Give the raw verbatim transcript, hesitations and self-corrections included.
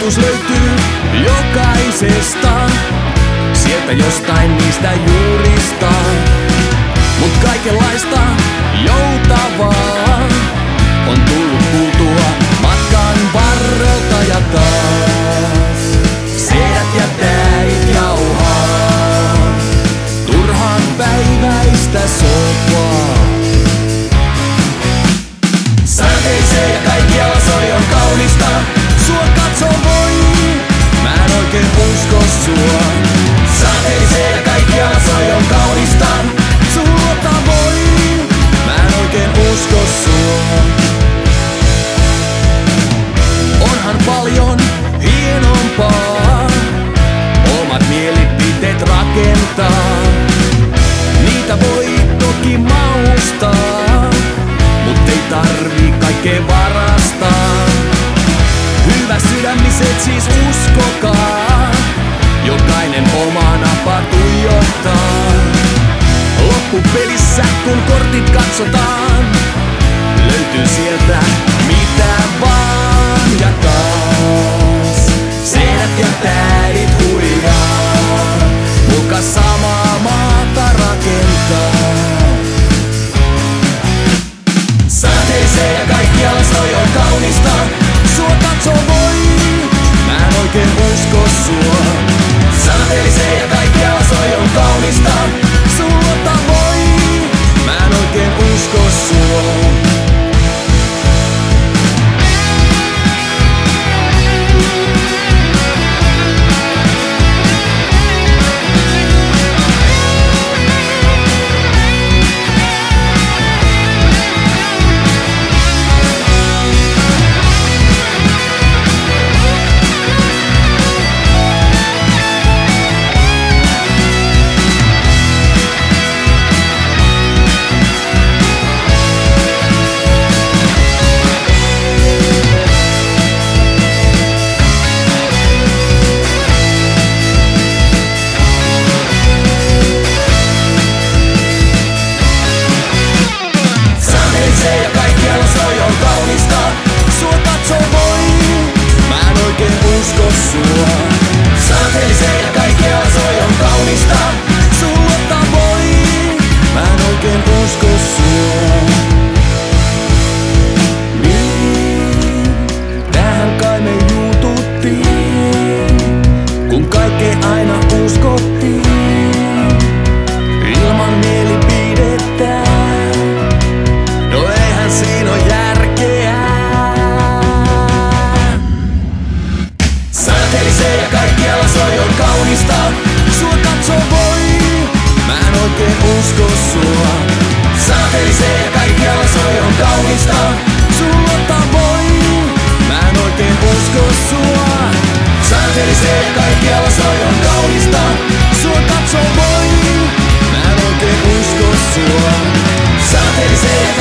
totuus löytyy jokaisesta, sieltä jostain niistä juurista. Mut kaikenlaista joutavaa on tullut kuultua matkan varrelta ja taas. Sedät ja täit jauhaa turhaan päiväistä sopaa. Sateisee ja kaikkialla soi on kaunista. Sua katso voi, mä en oikein usko sua. Sateisee ja kaikkialla soi on kaunista. Suota voi, mä en oikein usko sua. Onhan paljon hienompaa omat mielipiteet rakentaa. Niitä voi toki maustaa, mut ei tarvii kaikkea varastaa. Hyvä sydämiset siis uskokaa, jokainen oma napa tuijottaa. Loppupelissä kun kortit katsotaan, löytyy sieltä mitä vaan ja taas. Sedät ja tädit huijaa, muka samaa maata rakentaa. Sateisee ja kaikkialla soi on kaunista. Sua katso voi, mä en oikein usko sua. Sateisee ja kaikkialla soi on kaunista. Suota voi, mä en oikein usko sua. Sateisee ja kaikkialla soi on kaunista. Suota voi, mä en oikein usko sua. Niin, tähän kai me juututtiin, kun kaikkeen aina uskottiin. Ilman mielipidettä, no eihän siinä oo järkeä. Sateisee ja kaikkialla soi on kaunista. Sua katso voi, mä en oikein usko sua. Sateisee ja kaikkialla soi on kaunista. Suota voi, mä en oikein usko sua. Sateisee ja kaikkialla soi on kaunista. Sua katso voi, mä en oikein usko sua. Sateisee ja